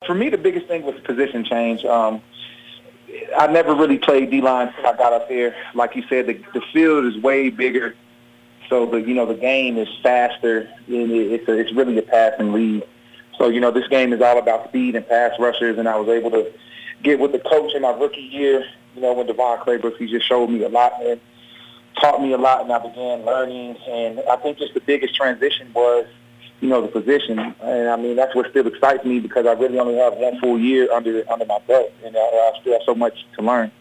for me, the biggest thing was position change. I never really played D-line until I got up there. Like you said, the field is way bigger, so the game is faster, and it's really a passing league. So, this game is all about speed and pass rushers, and I was able to get with the coach in my rookie year, when Devon Claybrook, he just showed me a lot and taught me a lot, and I began learning. And I think just the biggest transition was, the position. And, I mean, that's what still excites me because I really only have one full year under my belt, and I still have so much to learn.